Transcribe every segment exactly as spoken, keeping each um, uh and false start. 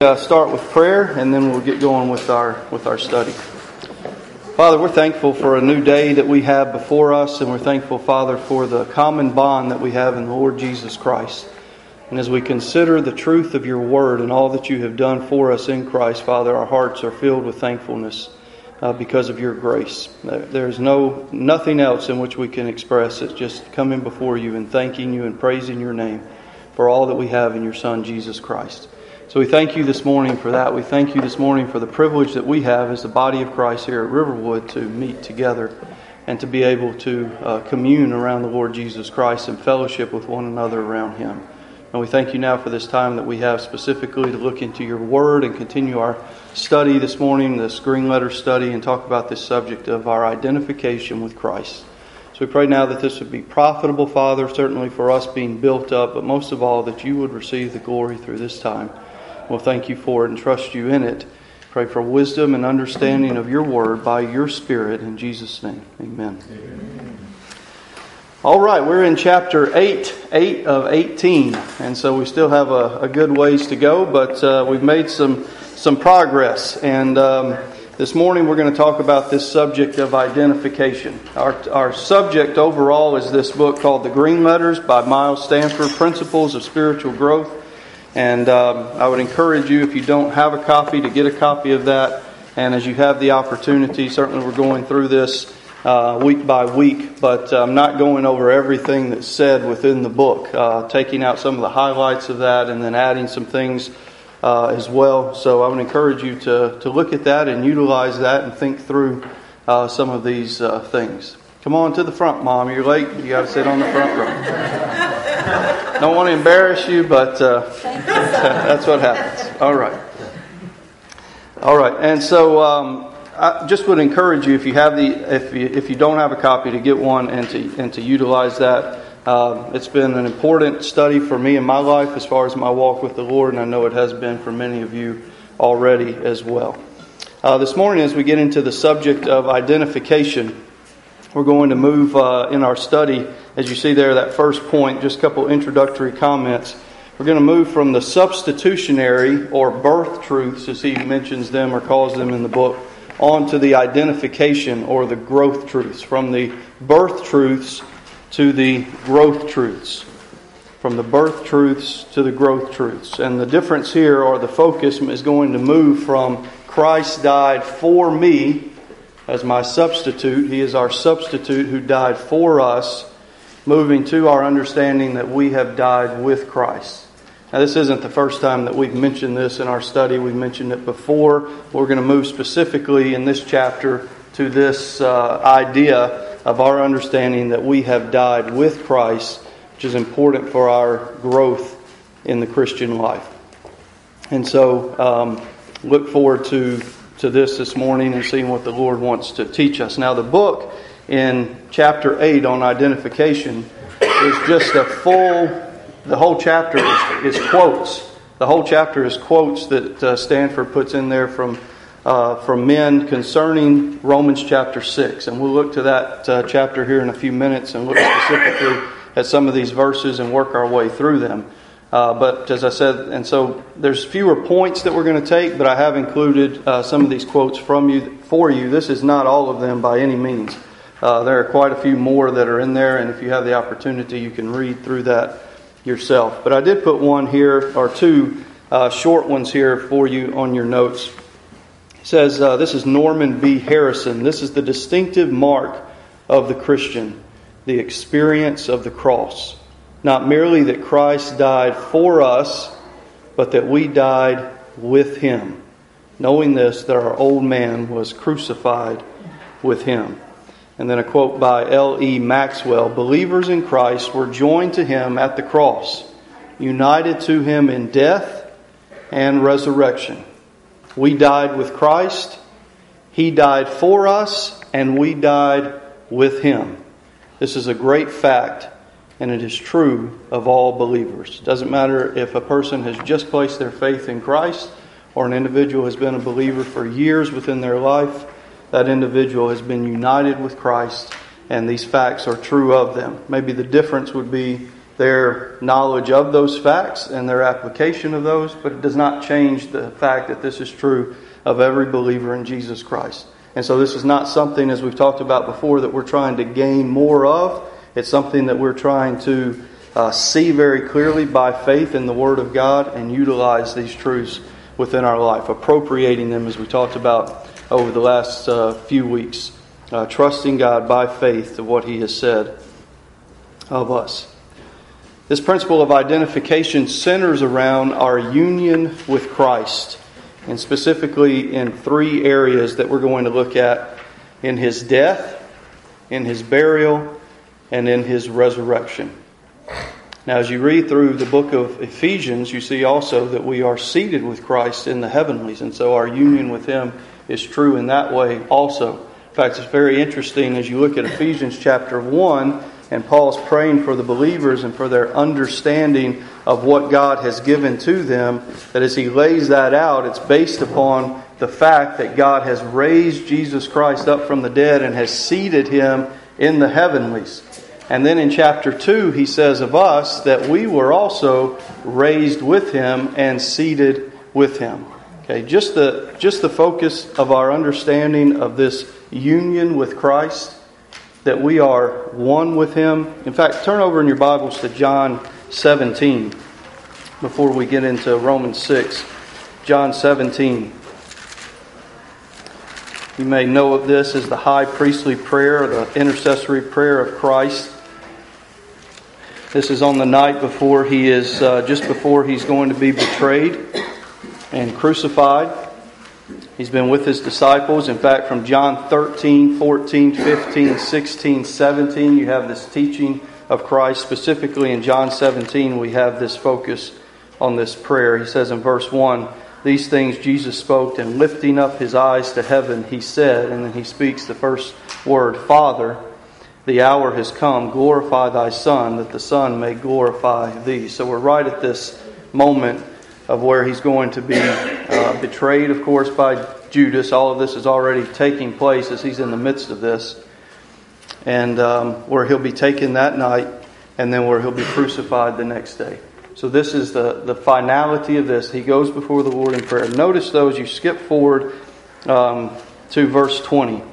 Uh, start with prayer, and then we'll get going with our with our study. Father, we're thankful for a new day that we have before us, and we're thankful, Father, for the common bond that we have in the Lord Jesus Christ. And as we consider the truth of your word and all that you have done for us in Christ, Father, our hearts are filled with thankfulness uh, because of your grace. There's no nothing else in which we can express it, just coming before you and thanking you and praising your name for all that we have in your Son, Jesus Christ. So we thank you this morning for that. We thank you this morning for the privilege that we have as the body of Christ here at Riverwood to meet together and to be able to uh, commune around the Lord Jesus Christ and fellowship with one another around Him. And we thank you now for this time that we have specifically to look into your Word and continue our study this morning, this green letter study, and talk about this subject of our identification with Christ. So we pray now that this would be profitable, Father, certainly for us being built up, but most of all that you would receive the glory through this time. We'll thank you for it and trust you in it. Pray for wisdom and understanding of your word by your Spirit. In Jesus' name, amen. Amen. All right, we're in chapter eight, eight of eighteen. And so we still have a, a good ways to go, but uh, we've made some, some progress. And um, this morning we're going to talk about this subject of identification. Our, our subject overall is this book called The Green Letters by Miles Stanford, Principles of Spiritual Growth. And um, I would encourage you, if you don't have a copy, to get a copy of that. And as you have the opportunity, certainly we're going through this uh, week by week, but I'm not going over everything that's said within the book, uh, taking out some of the highlights of that and then adding some things uh, as well. So I would encourage you to, to look at that and utilize that and think through uh, some of these uh, things. Come on to the front, Mom. You're late. You got to sit on the front row. Don't want to embarrass you, but uh, that's what happens. All right. All right. And so um, I just would encourage you, if you have the, if you, if you don't have a copy, to get one and to and to utilize that. Uh, it's been an important study for me in my life as far as my walk with the Lord, and I know it has been for many of you already as well. Uh, this morning, as we get into the subject of identification, we're going to move uh, in our study, as you see there, that first point, just a couple introductory comments. We're going to move from the substitutionary or birth truths, as he mentions them or calls them in the book, on to the identification or the growth truths. From the birth truths to the growth truths. From the birth truths to the growth truths. And the difference here, or the focus, is going to move from Christ died for me as my substitute. He is our substitute who died for us, moving to our understanding that we have died with Christ. Now, this isn't the first time that we've mentioned this in our study. We've mentioned it before. We're going to move specifically in this chapter to this uh, idea of our understanding that we have died with Christ, which is important for our growth in the Christian life. And so, um, look forward to to this this morning and seeing what the Lord wants to teach us. Now, the book in chapter eight on identification is just a full, the whole chapter is, is quotes. The whole chapter is quotes that uh, Stanford puts in there from uh, from men concerning Romans chapter six. And we'll look to that uh, chapter here in a few minutes and look specifically at some of these verses and work our way through them. Uh, but as I said, and so there's fewer points that we're going to take, but I have included uh, some of these quotes from you for you. This is not all of them by any means. Uh, there are quite a few more that are in there, and if you have the opportunity, you can read through that yourself. But I did put one here, or two uh, short ones here for you on your notes. It says, uh, this is Norman B. Harrison. This is the distinctive mark of the Christian, the experience of the cross. Not merely that Christ died for us, but that we died with Him. Knowing this, that our old man was crucified with Him. And then a quote by L E Maxwell. Believers in Christ were joined to Him at the cross, united to Him in death and resurrection. We died with Christ, He died for us, and we died with Him. This is a great fact. And it is true of all believers. It doesn't matter if a person has just placed their faith in Christ or an individual has been a believer for years within their life. That individual has been united with Christ, and these facts are true of them. Maybe the difference would be their knowledge of those facts and their application of those, but it does not change the fact that this is true of every believer in Jesus Christ. And so this is not something, as we've talked about before, that we're trying to gain more of. It's something that we're trying to uh, see very clearly by faith in the Word of God and utilize these truths within our life, appropriating them as we talked about over the last uh, few weeks, uh, trusting God by faith to what He has said of us. This principle of identification centers around our union with Christ, and specifically in three areas that we're going to look at: in His death, in His burial, and in His resurrection. Now, as you read through the book of Ephesians, you see also that we are seated with Christ in the heavenlies, and so our union with Him is true in that way also. In fact, it's very interesting as you look at Ephesians chapter one, and Paul's praying for the believers and for their understanding of what God has given to them, that as he lays that out, it's based upon the fact that God has raised Jesus Christ up from the dead and has seated Him in the heavenlies. And then in chapter two, he says of us that we were also raised with Him and seated with Him. Okay, just the just the focus of our understanding of this union with Christ, that we are one with Him. In fact, turn over in your Bibles to John seventeen before we get into Romans six. John seventeen. You may know of this as the high priestly prayer, the intercessory prayer of Christ. This is on the night before He is, uh, just before He's going to be betrayed and crucified. He's been with His disciples. In fact, from John thirteen, fourteen, fifteen, sixteen, seventeen, you have this teaching of Christ. Specifically in John seventeen, we have this focus on this prayer. He says in verse one, "These things Jesus spoke, and lifting up His eyes to heaven, He said," and then He speaks the first word, "Father, the hour has come. Glorify Thy Son, that the Son may glorify Thee." So we're right at this moment of where He's going to be uh, betrayed, of course, by Judas. All of this is already taking place as He's in the midst of this. And um, where He'll be taken that night, and then where He'll be crucified the next day. So this is the, the finality of this. He goes before the Lord in prayer. Notice, though, as you skip forward um, to verse twenty.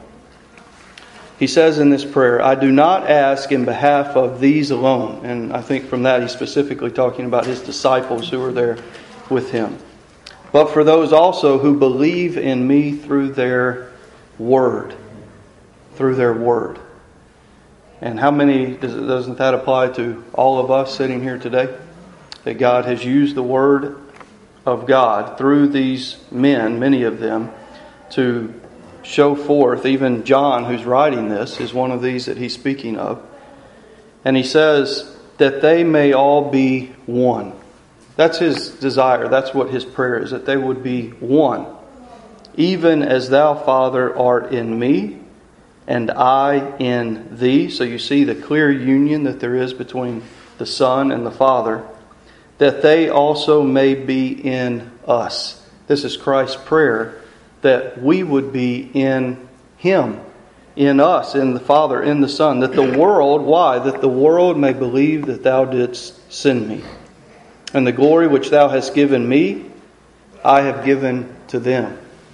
He says in this prayer, "I do not ask in behalf of these alone." And I think from that He's specifically talking about His disciples who are there with Him. "But for those also who believe in Me through their word." Through their word. And how many, does, doesn't that apply to all of us sitting here today? That God has used the Word of God through these men, many of them, to show forth. Even John, who's writing this, is one of these that he's speaking of. And he says that they may all be one. That's his desire. That's what his prayer is, that they would be one. "Even as Thou, Father, art in Me, and I in Thee." So you see the clear union that there is between the Son and the Father. "That they also may be in us." This is Christ's prayer, that we would be in Him, in us, in the Father, in the Son. That the world, why? That the world may believe that Thou didst send Me. "And the glory which Thou hast given Me, I have given to them.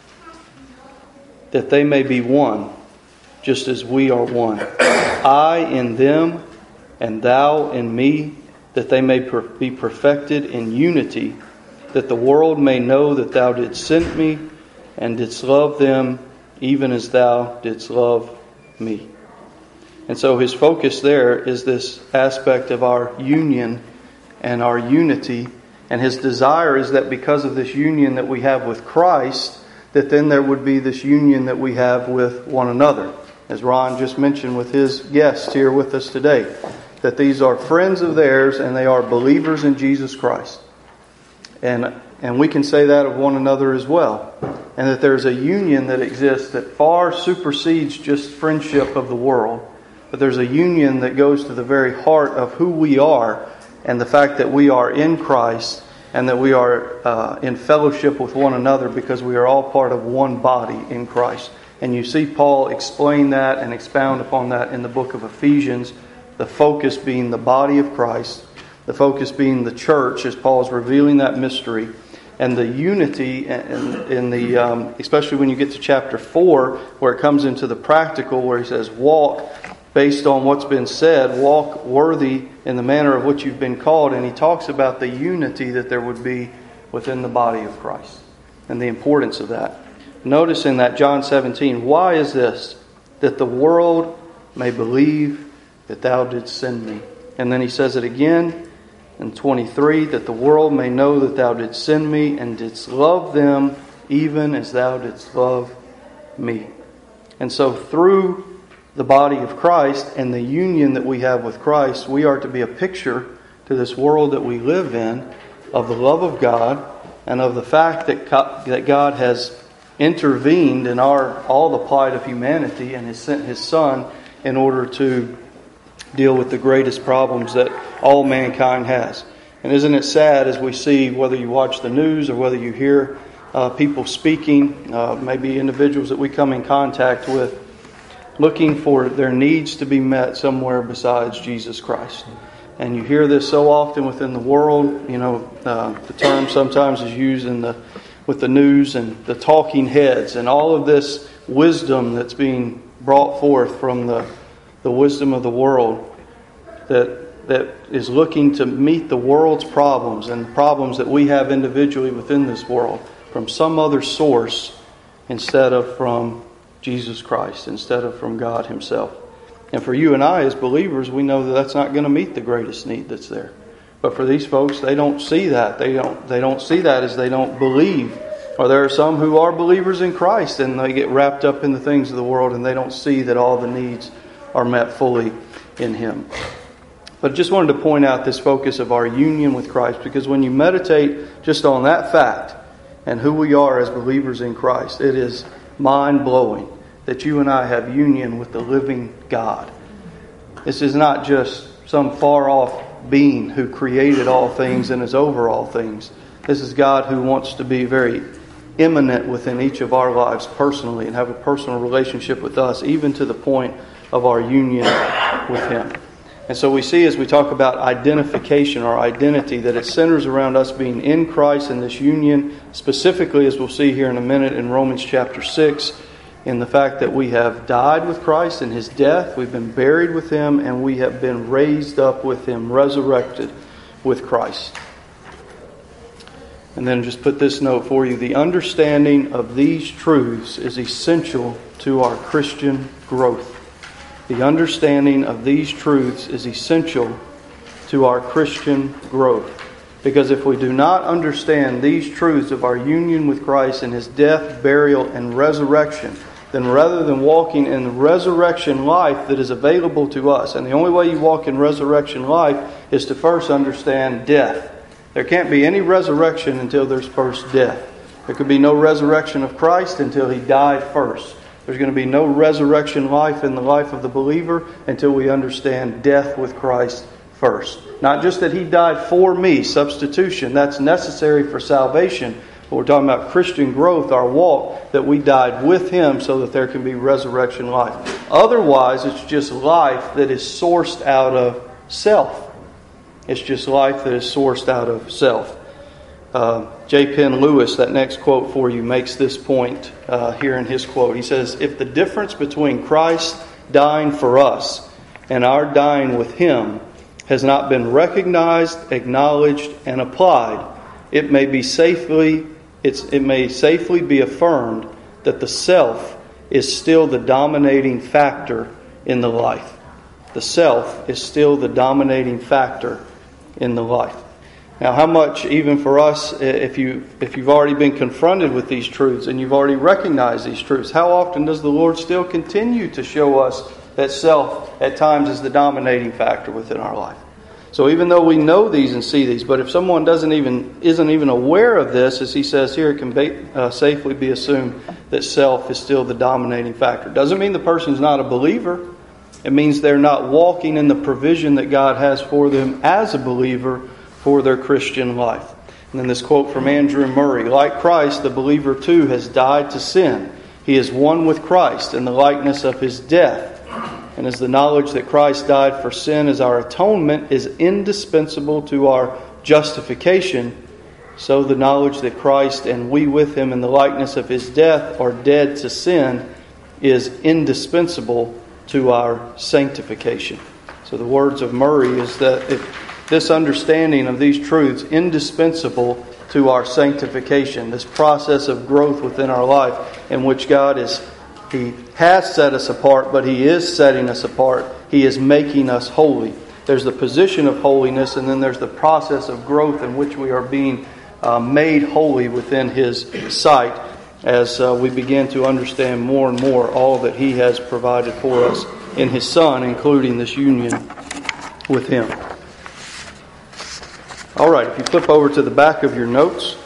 That they may be one, just as we are one. I in them, and Thou in Me, that they may be perfected in unity, that the world may know that Thou didst send Me, and didst love them, even as Thou didst love Me." And so his focus there is this aspect of our union and our unity. And his desire is that because of this union that we have with Christ, that then there would be this union that we have with one another. As Ron just mentioned with his guests here with us today, that these are friends of theirs and they are believers in Jesus Christ. And and we can say that of one another as well. And that there's a union that exists that far supersedes just friendship of the world. But there's a union that goes to the very heart of who we are, and the fact that we are in Christ, and that we are uh, in fellowship with one another because we are all part of one body in Christ. And you see Paul explain that and expound upon that in the book of Ephesians, the focus being the body of Christ The focus being the church as Paul's revealing that mystery, and the unity in, in the, um, especially when you get to chapter four, where it comes into the practical, where he says, walk based on what's been said, walk worthy in the manner of which you've been called. And he talks about the unity that there would be within the body of Christ and the importance of that. Notice in that John seventeen, why is this? That the world may believe that thou didst send me. And then he says it again in twenty-three, that the world may know that thou didst send me and didst love them even as thou didst love me. And so through the body of Christ and the union that we have with Christ, we are to be a picture to this world that we live in of the love of God and of the fact that that God has intervened in our all the plight of humanity and has sent His Son in order to deal with the greatest problems that all mankind has. And isn't it sad as we see, whether you watch the news or whether you hear uh, people speaking, uh, maybe individuals that we come in contact with, looking for their needs to be met somewhere besides Jesus Christ. And you hear this so often within the world. You know, uh, the term sometimes is used in the with the news and the talking heads and all of this wisdom that's being brought forth from the, the wisdom of the world that that is looking to meet the world's problems and the problems that we have individually within this world from some other source instead of from Jesus Christ, instead of from God Himself. And for you and I as believers, we know that that's not going to meet the greatest need that's there. But for these folks, they don't see that. They don't they don't see that as they don't believe. Or there are some who are believers in Christ and they get wrapped up in the things of the world and they don't see that all the needs are met fully in Him. But I just wanted to point out this focus of our union with Christ, because when you meditate just on that fact and who we are as believers in Christ, it is mind-blowing that you and I have union with the living God. This is not just some far-off being who created all things and is over all things. This is God who wants to be very immanent within each of our lives personally and have a personal relationship with us, even to the point of our union with Him. And so we see as we talk about identification, our identity, that it centers around us being in Christ and this union, specifically as we'll see here in a minute in Romans chapter six, in the fact that we have died with Christ in His death, we've been buried with Him, and we have been raised up with Him, resurrected with Christ. And then just put this note for you. The understanding of these truths is essential to our Christian growth. The understanding of these truths is essential to our Christian growth. Because if we do not understand these truths of our union with Christ and His death, burial, and resurrection, then rather than walking in the resurrection life that is available to us, and the only way you walk in resurrection life is to first understand death. There can't be any resurrection until there's first death. There could be no resurrection of Christ until He died first. There's going to be no resurrection life in the life of the believer until we understand death with Christ first. Not just that He died for me, substitution, that's necessary for salvation. But we're talking about Christian growth, our walk, that we died with Him so that there can be resurrection life. Otherwise, it's just life that is sourced out of self. It's just life that is sourced out of self. Uh, J. Penn Lewis, that next quote for you, makes this point uh, here in his quote. He says, if the difference between Christ dying for us and our dying with Him has not been recognized, acknowledged, and applied, it may be safely it's, it may safely be affirmed that the self is still the dominating factor in the life. The self is still the dominating factor in the life. Now, how much, even for us, if you if you've already been confronted with these truths and you've already recognized these truths, how often does the Lord still continue to show us that self at times is the dominating factor within our life? So even though we know these and see these, but if someone doesn't even isn't even aware of this, as he says here, it can be, uh, safely be assumed that self is still the dominating factor. Doesn't mean the person's not a believer. It means they're not walking in the provision that God has for them as a believer for their Christian life. And then this quote from Andrew Murray, like Christ, the believer too has died to sin. He is one with Christ in the likeness of His death. And as the knowledge that Christ died for sin as our atonement is indispensable to our justification, so the knowledge that Christ and we with Him in the likeness of His death are dead to sin is indispensable to our sanctification. So the words of Murray is that if this understanding of these truths indispensable to our sanctification, this process of growth within our life in which God is, He has set us apart, but He is setting us apart. He is making us holy. There's the position of holiness, and then there's the process of growth in which we are being uh, made holy within His sight as uh, we begin to understand more and more all that He has provided for us in His Son, including this union with Him. All right, if you flip over to the back of your notes,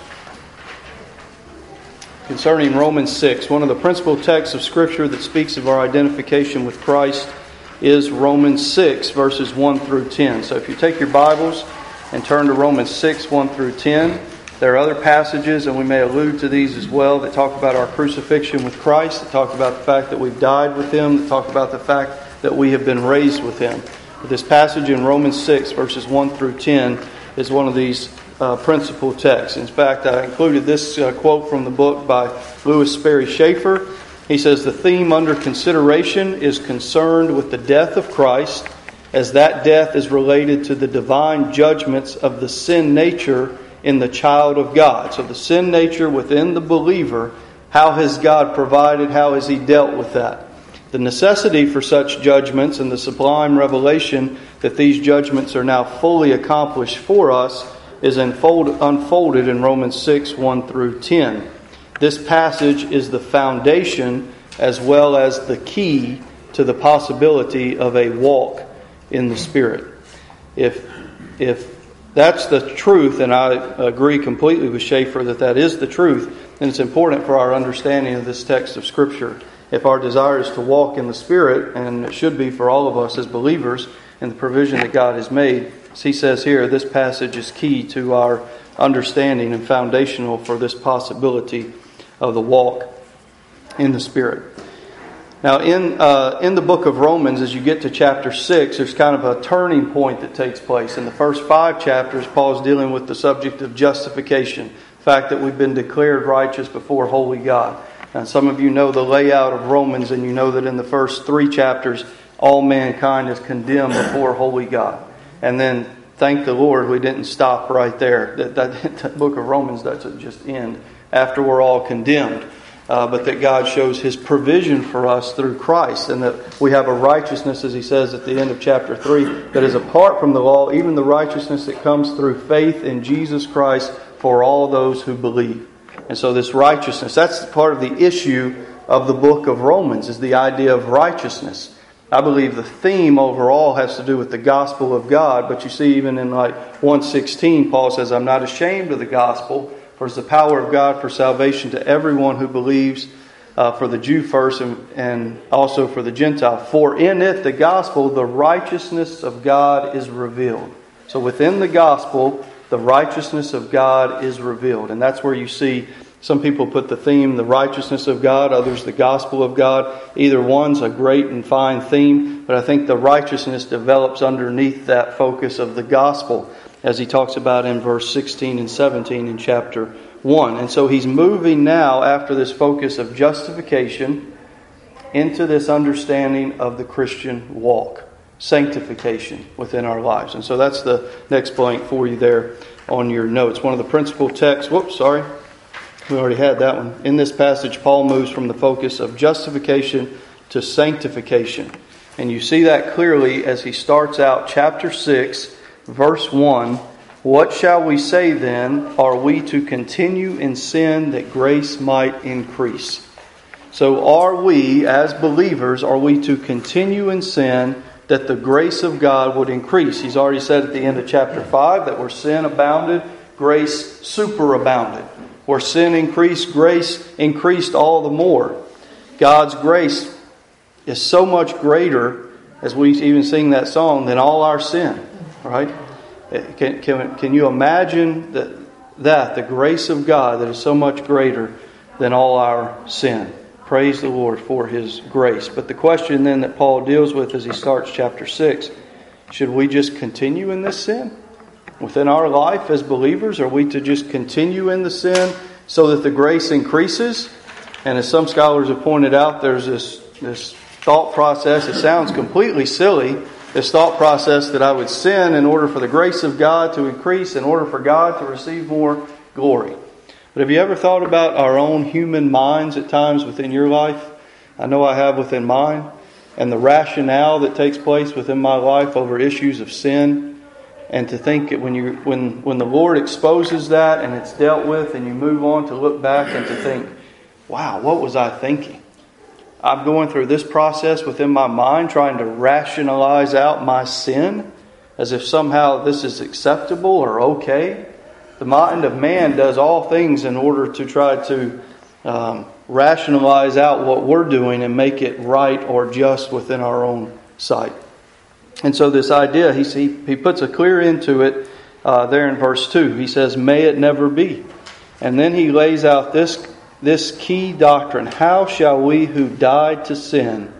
concerning Romans six, one of the principal texts of Scripture that speaks of our identification with Christ is Romans six, verses one through ten. So if you take your Bibles and turn to Romans six, one through ten, there are other passages, and we may allude to these as well, that talk about our crucifixion with Christ, that talk about the fact that we've died with Him, that talk about the fact that we have been raised with Him. But this passage in Romans six, verses one through ten, is one of these uh, principal texts. In fact, I included this uh, quote from the book by Louis Sperry Chafer. He says, "The theme under consideration is concerned with the death of Christ, as that death is related to the divine judgments of the sin nature in the child of God." So the sin nature within the believer, how has God provided, how has He dealt with that? The necessity for such judgments and the sublime revelation that these judgments are now fully accomplished for us is unfold, unfolded in Romans six, one through ten. This passage is the foundation as well as the key to the possibility of a walk in the Spirit. If, if that's the truth, and I agree completely with Chafer that that is the truth, then it's important for our understanding of this text of Scripture. If our desire is to walk in the Spirit, and it should be for all of us as believers, in the provision that God has made, as he says here, this passage is key to our understanding and foundational for this possibility of the walk in the Spirit. Now, in uh, in the book of Romans, as you get to chapter six, there's kind of a turning point that takes place. In the first five chapters, Paul's dealing with the subject of justification, the fact that we've been declared righteous before holy God. And some of you know the layout of Romans, and you know that in the first three chapters, all mankind is condemned before holy God. And then, thank the Lord, we didn't stop right there. That, that, that book of Romans doesn't just end after we're all condemned. Uh, but that God shows His provision for us through Christ, and that we have a righteousness, as he says at the end of chapter three, that is apart from the law, even the righteousness that comes through faith in Jesus Christ for all those who believe. And so this righteousness, that's part of the issue of the book of Romans, is the idea of righteousness. I believe the theme overall has to do with the gospel of God, but you see even in like one sixteen, Paul says, "I'm not ashamed of the gospel, for it's the power of God for salvation to everyone who believes, uh, for the Jew first and, and also for the Gentile. For in it, the gospel, the righteousness of God is revealed." So within the gospel, the righteousness of God is revealed. And that's where you see some people put the theme, the righteousness of God, others the gospel of God. Either one's a great and fine theme, but I think the righteousness develops underneath that focus of the gospel, as he talks about in verse sixteen and seventeen in chapter one. And so he's moving now, after this focus of justification, into this understanding of the Christian walk, sanctification within our lives. And so that's the next blank for you there on your notes. One of the principal texts, whoops, sorry, we already had that one. In this passage, Paul moves from the focus of justification to sanctification. And you see that clearly as he starts out chapter six, verse one. "What shall we say then? Are we to continue in sin that grace might increase?" So are we, as believers, are we to continue in sin that the grace of God would increase? He's already said at the end of chapter five that where sin abounded, grace superabounded. Where sin increased, grace increased all the more. God's grace is so much greater, as we even sing that song, than all our sin. Right? Can, can, can you imagine that, that, the grace of God that is so much greater than all our sin? Praise the Lord for His grace. But the question then that Paul deals with as he starts chapter six, should we just continue in this sin? Within our life as believers, are we to just continue in the sin so that the grace increases? And as some scholars have pointed out, there's this, this thought process. It sounds completely silly, this thought process that I would sin in order for the grace of God to increase, in order for God to receive more glory. But have you ever thought about our own human minds at times within your life? I know I have within mine. And the rationale that takes place within my life over issues of sin. And to think that when you when when the Lord exposes that and it's dealt with and you move on to look back and to think, wow, what was I thinking? I'm going through this process within my mind trying to rationalize out my sin as if somehow this is acceptable or okay. The mind of man does all things in order to try to um, rationalize out what we're doing and make it right or just within our own sight. And so this idea, he he, he puts a clear end to it uh, there in verse two. He says, may it never be. And then he lays out this, this key doctrine. How shall we who died to sin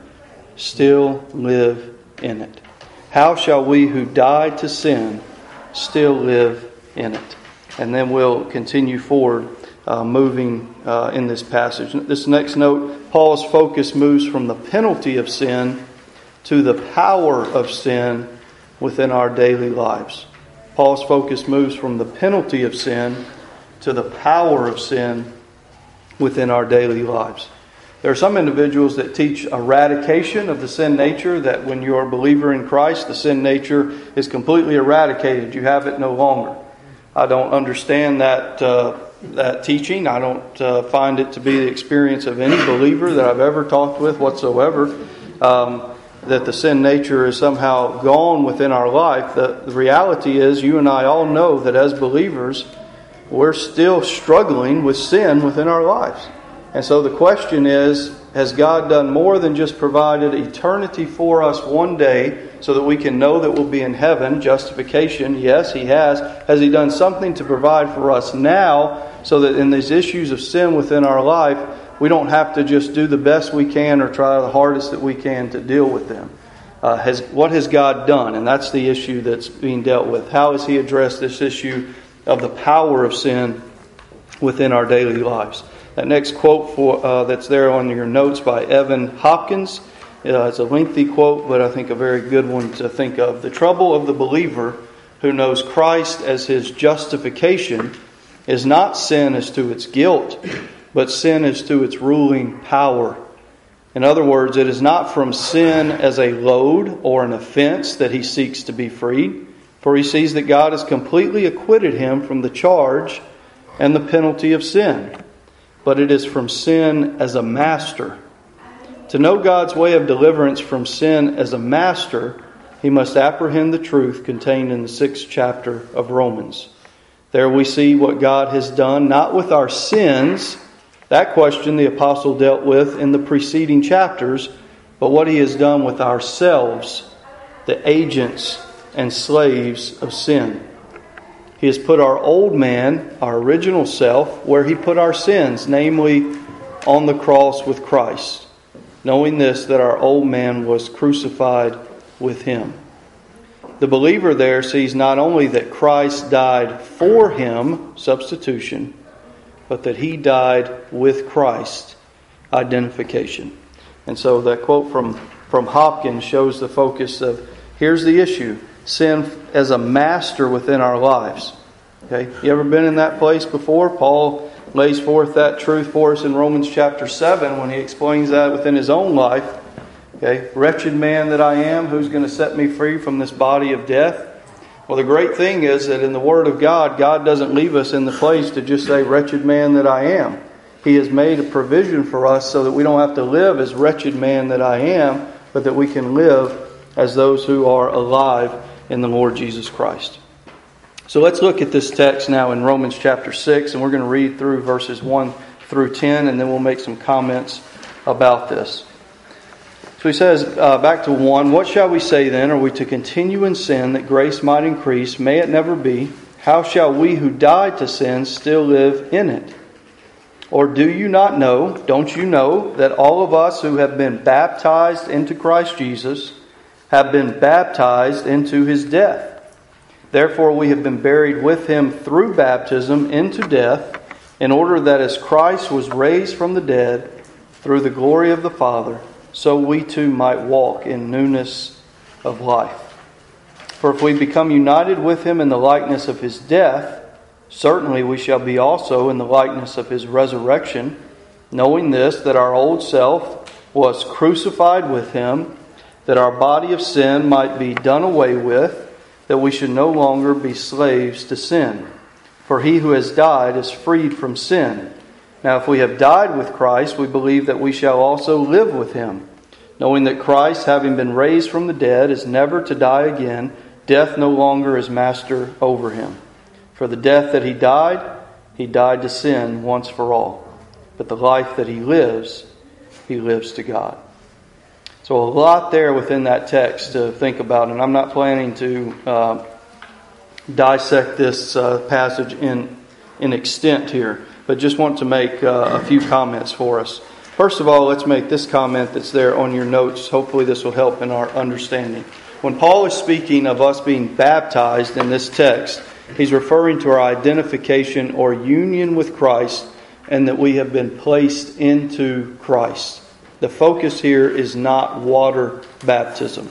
still live in it? How shall we who died to sin still live in it? And then we'll continue forward, uh, moving uh, in this passage. This next note, Paul's focus moves from the penalty of sin to the power of sin within our daily lives. Paul's focus moves from the penalty of sin to the power of sin within our daily lives. There are some individuals that teach eradication of the sin nature, that when you're a believer in Christ, the sin nature is completely eradicated. You have it no longer. I don't understand that uh, that teaching. I don't uh, find it to be the experience of any believer that I've ever talked with whatsoever, um, that the sin nature is somehow gone within our life. The, the reality is, you and I all know that as believers, we're still struggling with sin within our lives. And so the question is, has God done more than just provided eternity for us one day so that we can know that we'll be in heaven, justification? Yes, He has. Has He done something to provide for us now so that in these issues of sin within our life, we don't have to just do the best we can or try the hardest that we can to deal with them? Uh, has What has God done? And that's the issue that's being dealt with. How has He addressed this issue of the power of sin within our daily lives? That next quote for uh, that's there on your notes by Evan Hopkins. Uh, it's a lengthy quote, but I think a very good one to think of. The trouble of the believer who knows Christ as his justification is not sin as to its guilt, but sin as to its ruling power. In other words, it is not from sin as a load or an offense that he seeks to be freed, for he sees that God has completely acquitted him from the charge and the penalty of sin. But it is from sin as a master. To know God's way of deliverance from sin as a master, he must apprehend the truth contained in the sixth chapter of Romans. There we see what God has done, not with our sins. That question the apostle dealt with in the preceding chapters, but what He has done with ourselves, the agents and slaves of sin. He has put our old man, our original self, where He put our sins, namely on the cross with Christ. Knowing this, that our old man was crucified with Him. The believer there sees not only that Christ died for him, substitution, but that he died with Christ, identification. And so that quote from, from Hopkins shows the focus of, here's the issue. Sin as a master within our lives. Okay, you ever been in that place before? Paul lays forth that truth for us in Romans chapter seven when he explains that within his own life. Okay, wretched man that I am, who's going to set me free from this body of death? Well, the great thing is that in the Word of God, God doesn't leave us in the place to just say, wretched man that I am. He has made a provision for us so that we don't have to live as wretched man that I am, but that we can live as those who are alive in the Lord Jesus Christ. So let's look at this text now in Romans chapter six, and we're going to read through verses one through ten, and then we'll make some comments about this. So he says, uh, back to one, what shall we say then? Are we to continue in sin that grace might increase? May it never be. How shall we who died to sin still live in it? Or do you not know, don't you know, that all of us who have been baptized into Christ Jesus have been baptized into His death? Therefore we have been buried with Him through baptism into death, in order that as Christ was raised from the dead through the glory of the Father, so we too might walk in newness of life. For if we become united with Him in the likeness of His death, certainly we shall be also in the likeness of His resurrection, knowing this, that our old self was crucified with Him, that our body of sin might be done away with, that we should no longer be slaves to sin. For he who has died is freed from sin. Now if we have died with Christ, we believe that we shall also live with Him, knowing that Christ, having been raised from the dead, is never to die again. Death no longer is master over Him. For the death that He died, He died to sin once for all. But the life that He lives, He lives to God. So a lot there within that text to think about, and I'm not planning to uh, dissect this uh, passage in in extent here, but just want to make uh, a few comments for us. First of all, let's make this comment that's there on your notes. Hopefully this will help in our understanding. When Paul is speaking of us being baptized in this text, he's referring to our identification or union with Christ, and that we have been placed into Christ. The focus here is not water baptism.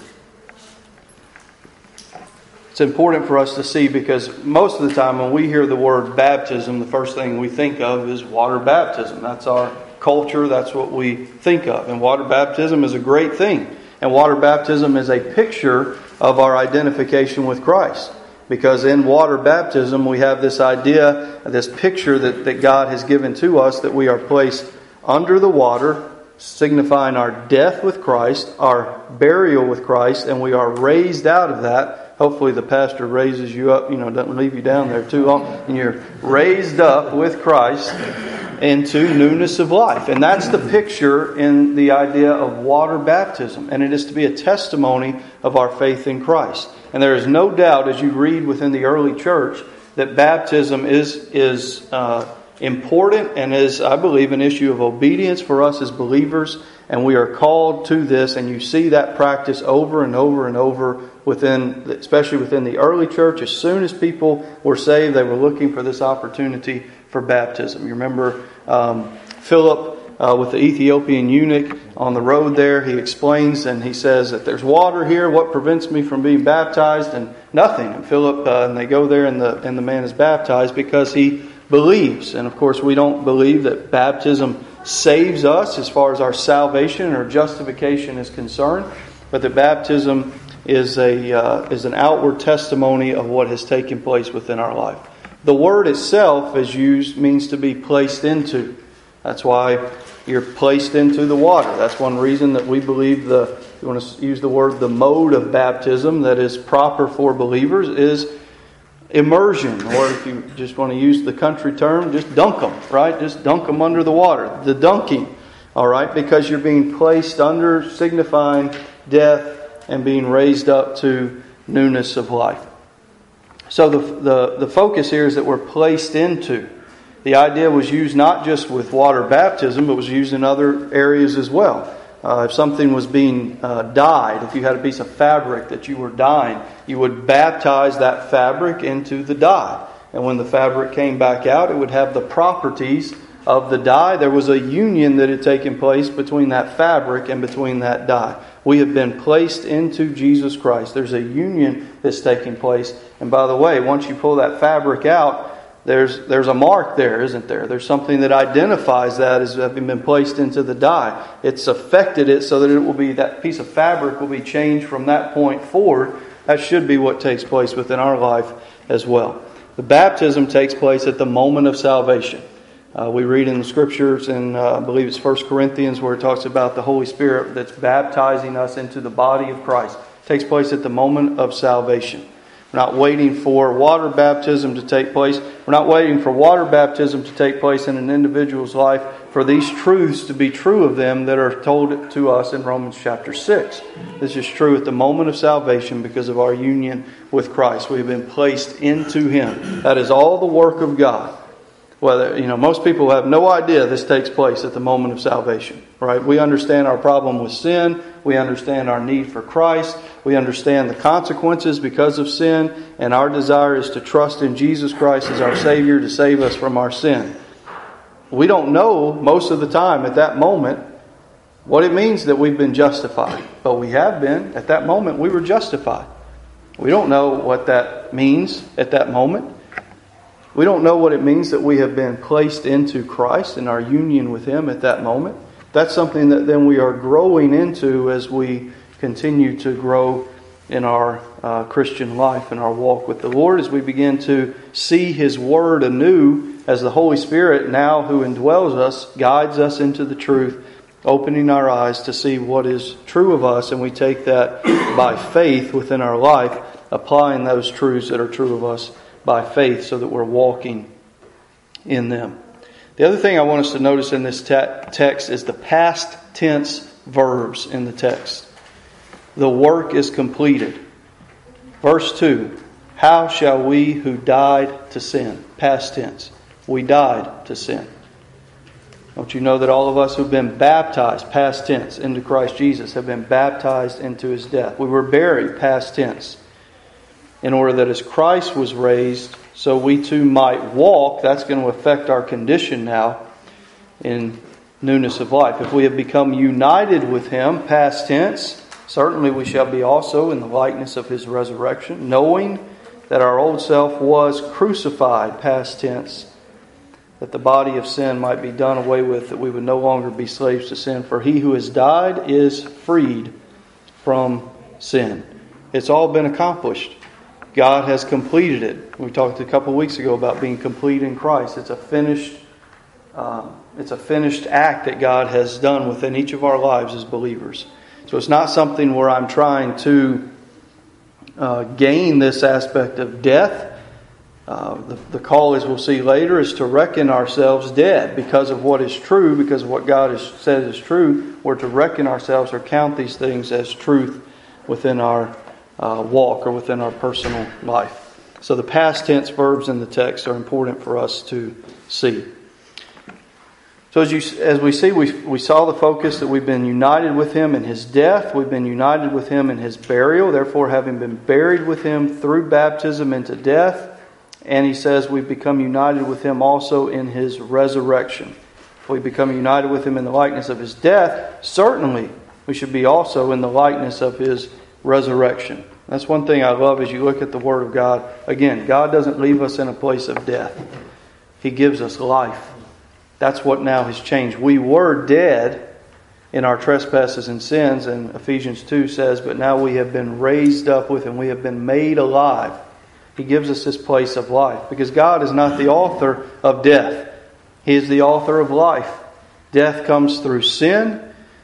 It's important for us to see, because most of the time when we hear the word baptism, the first thing we think of is water baptism. That's our culture. That's what we think of. And water baptism is a great thing. And water baptism is a picture of our identification with Christ. Because in water baptism we have this idea, this picture that, that God has given to us, that we are placed under the water, signifying our death with Christ, our burial with Christ, and we are raised out of that. Hopefully the pastor raises you up, you know, doesn't leave you down there too long. And you're raised up with Christ into newness of life. And that's the picture in the idea of water baptism. And it is to be a testimony of our faith in Christ. And there is no doubt, as you read within the early church, that baptism is is uh, important and is, I believe, an issue of obedience for us as believers. And we are called to this. And you see that practice over and over and over within, especially within the early church. As soon as people were saved, they were looking for this opportunity for baptism. You remember um, Philip uh, with the Ethiopian eunuch on the road there. He explains and he says that there's water here. What prevents me from being baptized? And nothing. And Philip, uh, and they go there and the, and the man is baptized because he believes. And of course we don't believe that baptism saves us as far as our salvation or justification is concerned, but that baptism is a uh, is an outward testimony of what has taken place within our life. The word itself, as used, means to be placed into. That's why you're placed into the water. That's one reason that we believe the, you want to use the word, the mode of baptism that is proper for believers is immersion. Or if you just want to use the country term, just dunk them, right? Just dunk them under the water. The dunking, all right? Because you're being placed under, signifying death and being raised up to newness of life. So the, the, the focus here is that we're placed into. The idea was used not just with water baptism, but was used in other areas as well. Uh, if something was being uh, dyed, if you had a piece of fabric that you were dyeing, you would baptize that fabric into the dye. And when the fabric came back out, it would have the properties of the dye. There was a union that had taken place between that fabric and between that dye. We have been placed into Jesus Christ. There's a union that's taking place. And by the way, once you pull that fabric out, there's there's a mark there, isn't there? There's something that identifies that as having been placed into the dye. It's affected it so that it will be, that piece of fabric will be changed from that point forward. That should be what takes place within our life as well. The baptism takes place at the moment of salvation. Uh, we read in the Scriptures, in uh, I believe it's First Corinthians, where it talks about the Holy Spirit that's baptizing us into the body of Christ. It takes place at the moment of salvation. We're not waiting for water baptism to take place. We're not waiting for water baptism to take place in an individual's life for these truths to be true of them that are told to us in Romans chapter six. This is true at the moment of salvation because of our union with Christ. We've been placed into Him. That is all the work of God. Whether, you know, most people have no idea this takes place at the moment of salvation, right? We understand our problem with sin. We understand our need for Christ. We understand the consequences because of sin. And our desire is to trust in Jesus Christ as our Savior to save us from our sin. We don't know most of the time at that moment what it means that we've been justified. But we have been. At that moment, we were justified. We don't know what that means at that moment. We don't know what it means that we have been placed into Christ and our union with Him at that moment. That's something that then we are growing into as we continue to grow in our uh, Christian life and our walk with the Lord, as we begin to see His Word anew, as the Holy Spirit now who indwells us guides us into the truth, opening our eyes to see what is true of us, and we take that by faith within our life, applying those truths that are true of us by faith so that we're walking in them. The other thing I want us to notice in this te- text is the past tense verbs in the text. The work is completed. Verse two, how shall we who died to sin? Past tense. We died to sin. Don't you know that all of us who've been baptized, past tense, into Christ Jesus have been baptized into His death? We were buried, past tense, in order that as Christ was raised, so we too might walk. That's going to affect our condition now in newness of life. If we have become united with Him, past tense, certainly we shall be also in the likeness of His resurrection, knowing that our old self was crucified, past tense, that the body of sin might be done away with, that we would no longer be slaves to sin. For he who has died is freed from sin. It's all been accomplished. God has completed it. We talked a couple of weeks ago about being complete in Christ. It's a finished, uh, it's a finished act that God has done within each of our lives as believers. So it's not something where I'm trying to uh, gain this aspect of death. Uh, the, the call, as we'll see later, is to reckon ourselves dead because of what is true, because of what God has said is true. We're to reckon ourselves or count these things as truth within our uh, walk or within our personal life. So the past tense verbs in the text are important for us to see. So as, you, as we see, we, we saw the focus that we've been united with Him in His death. We've been united with Him in His burial. Therefore, having been buried with Him through baptism into death. And he says we've become united with Him also in His resurrection. If we become united with Him in the likeness of His death, certainly we should be also in the likeness of His resurrection. That's one thing I love as you look at the Word of God. Again, God doesn't leave us in a place of death. He gives us life. That's what now has changed. We were dead in our trespasses and sins, and Ephesians two says, but now we have been raised up with Him. We have been made alive. He gives us this place of life. Because God is not the author of death. He is the author of life. Death comes through sin.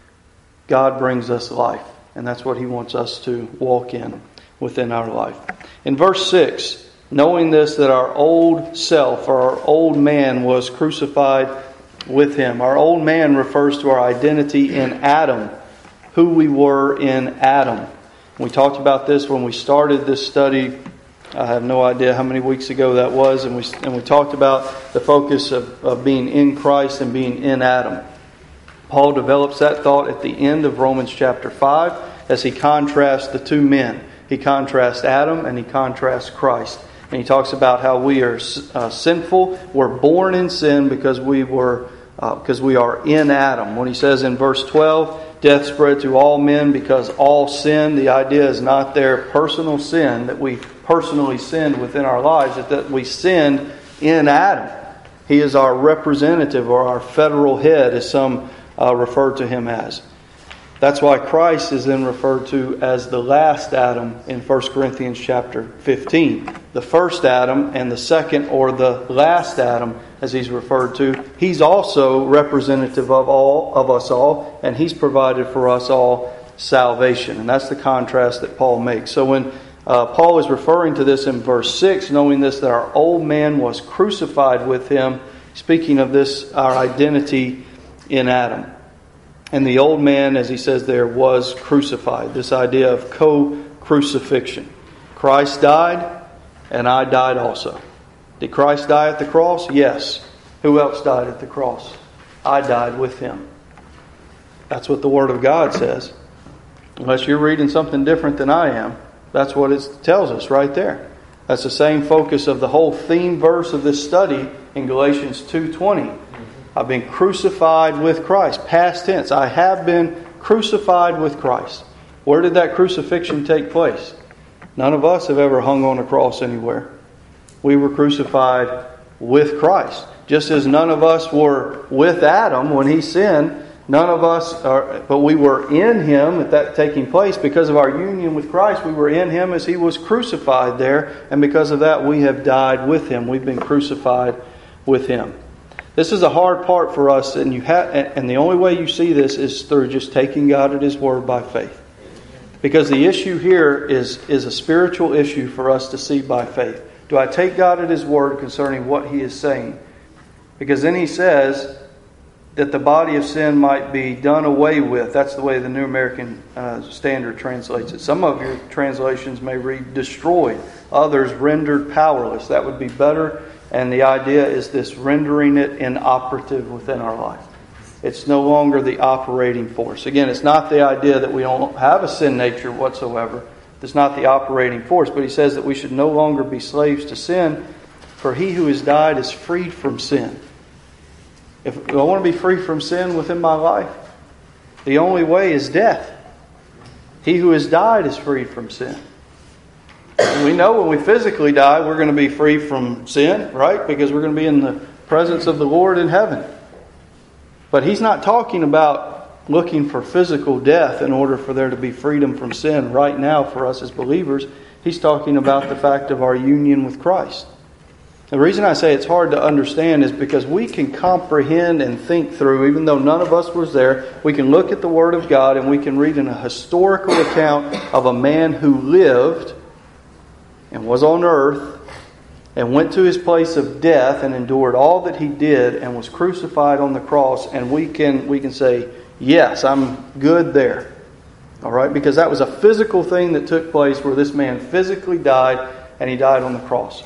God brings us life. And that's what He wants us to walk in within our life. In verse six, knowing this, that our old self or our old man was crucified with Him. Our old man refers to our identity in Adam. Who we were in Adam. We talked about this when we started this study. I have no idea how many weeks ago that was, and we and we talked about the focus of, of being in Christ and being in Adam. Paul develops that thought at the end of Romans chapter five as he contrasts the two men. He contrasts Adam and he contrasts Christ. And he talks about how we are uh, sinful. We're born in sin because we were uh, because we are in Adam. When he says in verse twelve, death spread to all men because all sin, the idea is not their personal sin, that we personally sinned within our lives, it's that we sinned in Adam. He is our representative or our federal head, as some uh, refer to Him as. That's why Christ is then referred to as the last Adam in First Corinthians chapter fifteen. The first Adam and the second or the last Adam, as he's referred to, he's also representative of all of us all, and he's provided for us all salvation. And that's the contrast that Paul makes. So when uh, Paul is referring to this in verse six, knowing this, that our old man was crucified with Him, speaking of this, our identity in Adam. And the old man, as he says there, was crucified. This idea of co-crucifixion. Christ died, and I died also. Did Christ die at the cross? Yes. Who else died at the cross? I died with him. That's what the Word of God says. Unless you're reading something different than I am, that's what it tells us right there. That's the same focus of the whole theme verse of this study in Galatians two twenty. I've been crucified with Christ. Past tense. I have been crucified with Christ. Where did that crucifixion take place? None of us have ever hung on a cross anywhere. We were crucified with Christ. Just as none of us were with Adam when he sinned, none of us are, but we were in him at that taking place because of our union with Christ. We were in him as he was crucified there, and because of that we have died with him. We've been crucified with him. This is a hard part for us, and you have, and the only way you see this is through just taking God at his word by faith. Because the issue here is, is a spiritual issue for us to see by faith. Do I take God at his word concerning what he is saying? Because then he says that the body of sin might be done away with. That's the way the New American uh, Standard translates it. Some of your translations may read destroyed. Others rendered powerless. That would be better. And the idea is this rendering it inoperative within our life. It's no longer the operating force. Again, it's not the idea that we don't have a sin nature whatsoever. It's not the operating force. But he says that we should no longer be slaves to sin, for he who has died is freed from sin. If I want to be free from sin within my life, the only way is death. He who has died is freed from sin. And we know when we physically die, we're going to be free from sin, right? Because we're going to be in the presence of the Lord in heaven. But he's not talking about looking for physical death in order for there to be freedom from sin right now for us as believers. He's talking about the fact of our union with Christ. The reason I say it's hard to understand is because we can comprehend and think through, even though none of us was there, we can look at the Word of God and we can read in a historical account of a man who lived and was on earth and went to his place of death and endured all that he did and was crucified on the cross, and we can we can say, yes, I'm good there. All right? Because that was a physical thing that took place where this man physically died, and he died on the cross.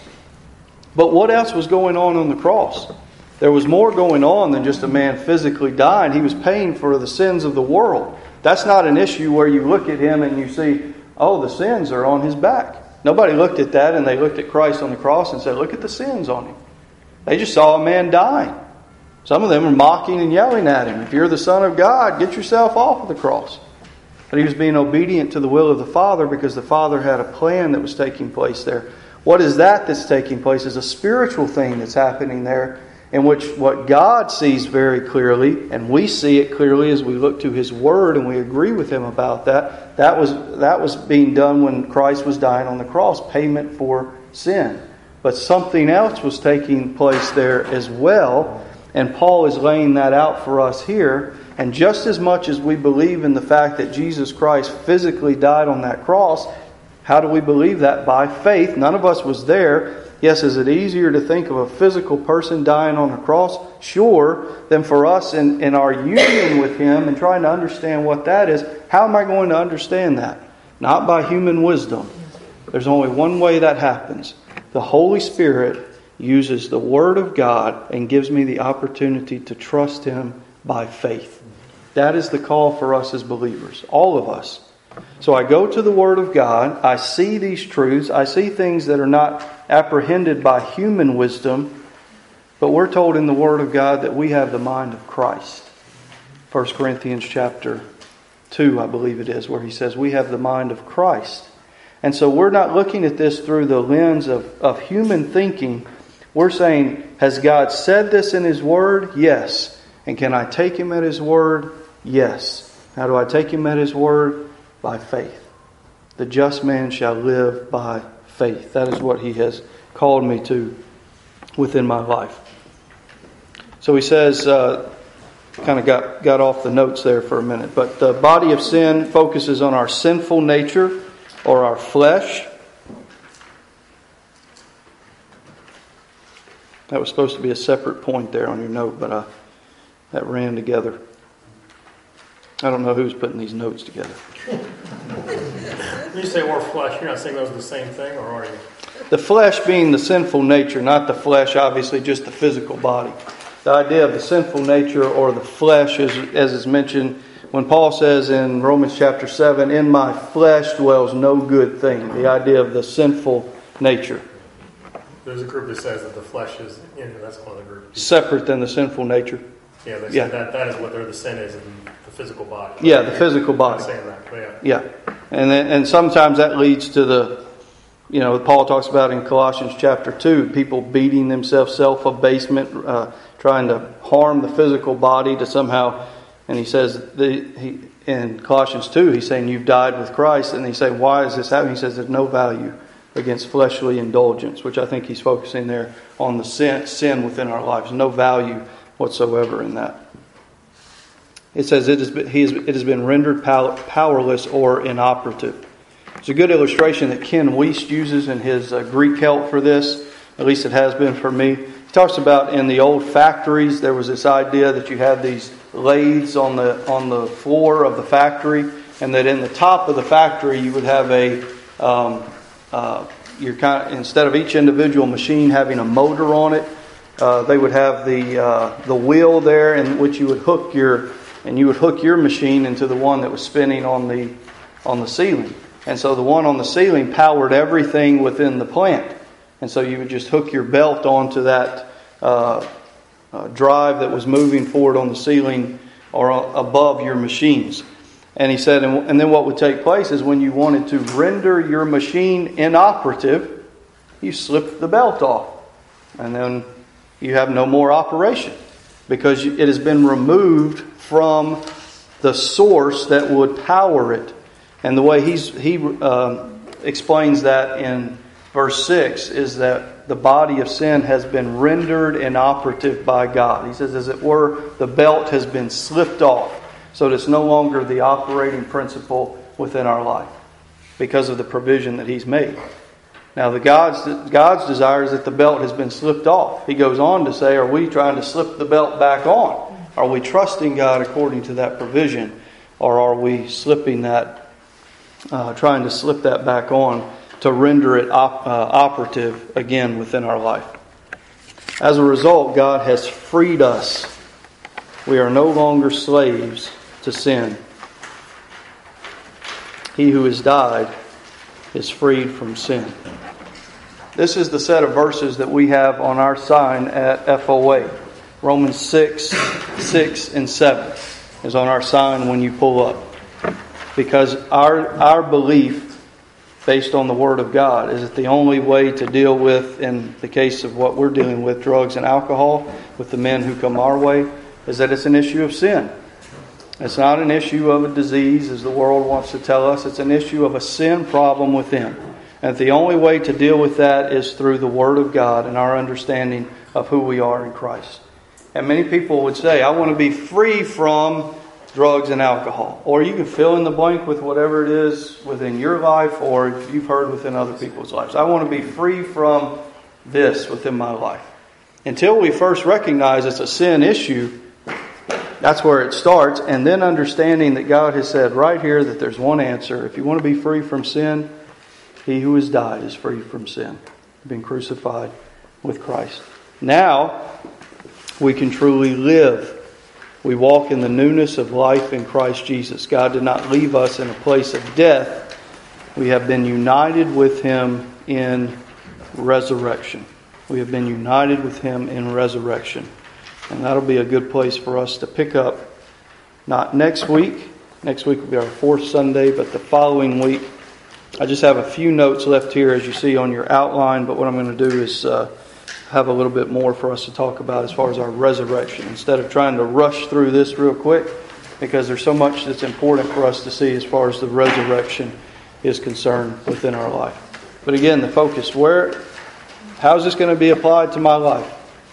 But what else was going on on the cross? There was more going on than just a man physically dying. He was paying for the sins of the world. That's not an issue where you look at him and you see, oh, the sins are on his back. Nobody looked at that and they looked at Christ on the cross and said, look at the sins on him. They just saw a man dying. Some of them were mocking and yelling at him. If you're the Son of God, get yourself off of the cross. But he was being obedient to the will of the Father because the Father had a plan that was taking place there. What is that that's taking place is a spiritual thing that's happening there, in which what God sees very clearly, and we see it clearly as we look to His Word and we agree with Him about that, that was that was being done when Christ was dying on the cross, payment for sin. But something else was taking place there as well, and Paul is laying that out for us here. And just as much as we believe in the fact that Jesus Christ physically died on that cross, how do we believe that? By faith. None of us was there. Yes, is it easier to think of a physical person dying on a cross? Sure. Than for us in, in our union with Him and trying to understand what that is. How am I going to understand that? Not by human wisdom. There's only one way that happens. The Holy Spirit uses the Word of God and gives me the opportunity to trust Him by faith. That is the call for us as believers. All of us. So I go to the Word of God. I see these truths. I see things that are not apprehended by human wisdom. But we're told in the Word of God that we have the mind of Christ. First Corinthians chapter two, I believe it is, where he says we have the mind of Christ. And so we're not looking at this through the lens of, of human thinking. We're saying, has God said this in His Word? Yes. And can I take Him at His Word? Yes. How do I take Him at His Word? By faith. The just man shall live by faith. That is what He has called me to within my life. So he says, uh, kind of got, got off the notes there for a minute, but the body of sin focuses on our sinful nature or our flesh. That was supposed to be a separate point there on your note, but uh, that ran together. I don't know who's putting these notes together. When you say or flesh, you're not saying those are the same thing, or are you? The flesh being the sinful nature, not the flesh, obviously, just the physical body. the idea of the sinful nature or the flesh, as, as is mentioned when Paul says in Romans chapter seven, in my flesh dwells no good thing. The idea of the sinful nature. There's a group that says that the flesh is in, that's one of the groups. Separate than the sinful nature. Yeah, they say Yeah. that that is what the sin is in the physical body. Yeah, the physical body. I'm not saying that, but yeah. Yeah. And then, and sometimes that leads to the, you know, Paul talks about in Colossians chapter two, people beating themselves, self-abasement, uh, trying to harm the physical body to somehow, and he says, the, he, in Colossians two, he's saying you've died with Christ, and he say, why is this happening? He says there's no value against fleshly indulgence, which I think he's focusing there on the sin, sin within our lives. No value whatsoever in that. It says it has been, he has, it has been rendered powerless or inoperative. It's a good illustration that Ken Wiest uses in his uh, Greek help for this. At least it has been for me. He talks about in the old factories, there was this idea that you had these lathes on the on the floor of the factory, and that in the top of the factory you would have a um, uh, you're kind of, instead of each individual machine having a motor on it, uh, they would have the uh, the wheel there in which you would hook your and you would hook your machine into the one that was spinning on the on the ceiling. And so the one on the ceiling powered everything within the plant. And so you would just hook your belt onto that uh, uh, drive that was moving forward on the ceiling or above your machines. And he said, and, and then what would take place is when you wanted to render your machine inoperative, you slip the belt off. And then you have no more operation because it has been removed from the source that would power it. And the way he's, he um, explains that in verse six is that the body of sin has been rendered inoperative by God. He says, as it were, the belt has been slipped off, so that it's no longer the operating principle within our life because of the provision that He's made. Now, the God's, God's desire is that the belt has been slipped off. He goes on to say, are we trying to slip the belt back on? Are we trusting God according to that provision? Or are we slipping that Uh, trying to slip that back on to render it op- uh, operative again within our life. As a result, God has freed us. We are no longer slaves to sin. He who has died is freed from sin. This is the set of verses that we have on our sign at F O A. Romans six, six, and seven is on our sign when you pull up. Because our our belief, based on the Word of God, is that the only way to deal with, in the case of what we're dealing with, drugs and alcohol, with the men who come our way, is that it's an issue of sin. It's not an issue of a disease, as the world wants to tell us. It's an issue of a sin problem within. And the only way to deal with that is through the Word of God and our understanding of who we are in Christ. And many people would say, I want to be free from drugs and alcohol. Or you can fill in the blank with whatever it is within your life or if you've heard within other people's lives. I want to be free from this within my life. Until we first recognize it's a sin issue, that's where it starts. And then understanding that God has said right here that there's one answer. If you want to be free from sin, he who has died is free from sin. Been crucified with Christ. Now we can truly live. We walk in the newness of life in Christ Jesus. God did not leave us in a place of death. We have been united with Him in resurrection. We have been united with Him in resurrection. And that'll be a good place for us to pick up, not next week. Next week will be our fourth Sunday, but the following week. I just have a few notes left here, as you see on your outline, but what I'm going to do is Uh, have a little bit more for us to talk about as far as our resurrection, instead of trying to rush through this real quick, because there's so much that's important for us to see as far as the resurrection is concerned within our life. But again, the focus, where, how is this going to be applied to my life?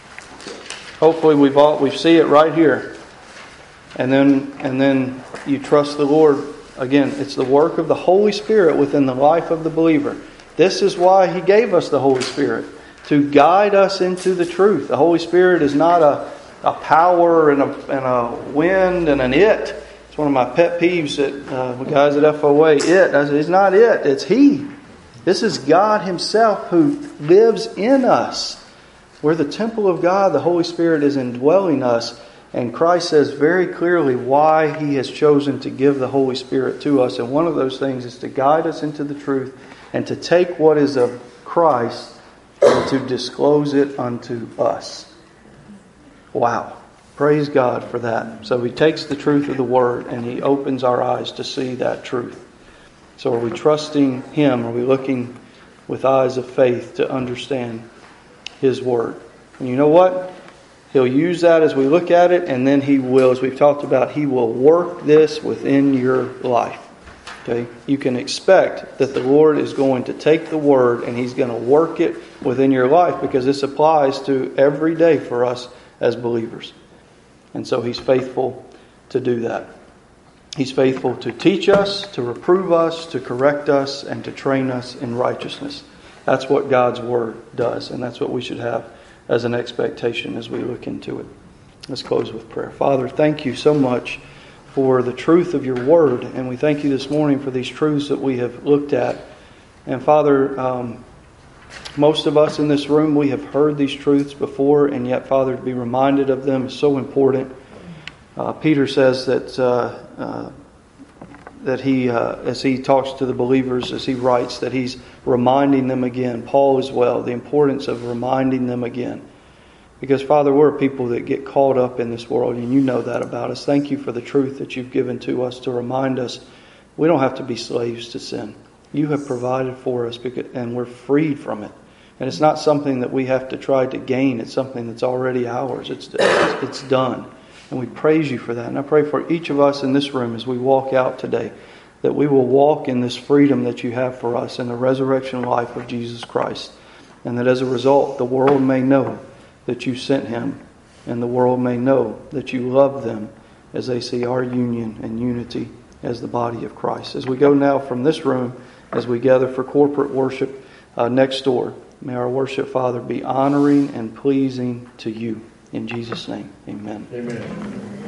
Hopefully we've all, we see it right here. And then, and then you trust the Lord. Again, it's the work of the Holy Spirit within the life of the believer. This is why He gave us the Holy Spirit, to guide us into the truth. The Holy Spirit is not a, a power and a, and a wind and an it. It's one of my pet peeves that uh, the guys at F O A, it. I said, it's not it, it's He. This is God Himself who lives in us. We're the temple of God. The Holy Spirit is indwelling us. And Christ says very clearly why He has chosen to give the Holy Spirit to us. And one of those things is to guide us into the truth and to take what is of Christ and to disclose it unto us. Wow. Praise God for that. So He takes the truth of the Word and He opens our eyes to see that truth. So are we trusting Him? Are we looking with eyes of faith to understand His Word? And you know what? He'll use that as we look at it, and then He will, as we've talked about, He will work this within your life. Okay? You can expect that the Lord is going to take the Word and He's going to work it within your life, because this applies to every day for us as believers. And so He's faithful to do that. He's faithful to teach us, to reprove us, to correct us, and to train us in righteousness. That's what God's Word does, and that's what we should have as an expectation as we look into it. Let's close with prayer. Father, thank You so much for the truth of Your Word, and we thank You this morning for these truths that we have looked at. And Father, um, most of us in this room, we have heard these truths before, and yet, Father, to be reminded of them is so important. Uh, Peter says that uh, uh, that he, uh, as he talks to the believers, as he writes, that he's reminding them again, Paul as well, the importance of reminding them again. Because, Father, we're people that get caught up in this world, and You know that about us. Thank You for the truth that You've given to us to remind us we don't have to be slaves to sin. You have provided for us, because, and we're freed from it. And it's not something that we have to try to gain. It's something that's already ours. It's, it's, it's done. And we praise You for that. And I pray for each of us in this room as we walk out today, that we will walk in this freedom that You have for us in the resurrection life of Jesus Christ. And that as a result, the world may know that You sent Him. And the world may know that You love them as they see our union and unity as the body of Christ. As we go now from this room, as we gather for corporate worship uh, next door, may our worship, Father, be honoring and pleasing to You. In Jesus' name, amen. Amen.